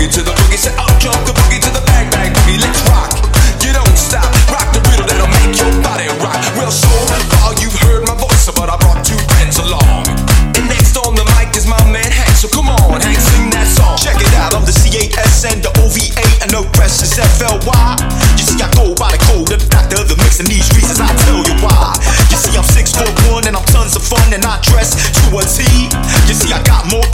boogie to the boogie. Say, oh, jump the boogie to the bang bang boogie. Let's rock. You don't stop. Rock the rhythm that'll make your body rock. Well, so far you've heard my voice, but I brought two friends along. And next on the mic is my man Hank. So come on, Hank, sing that song. Check it out. I'm the C8S and the OVA and the rest is FLY. You see, I go by the code of the doctor of the mix in these reasons. I tell you why. You see, I'm 6'1" and I'm tons of fun and I dress to a T. You see, I got more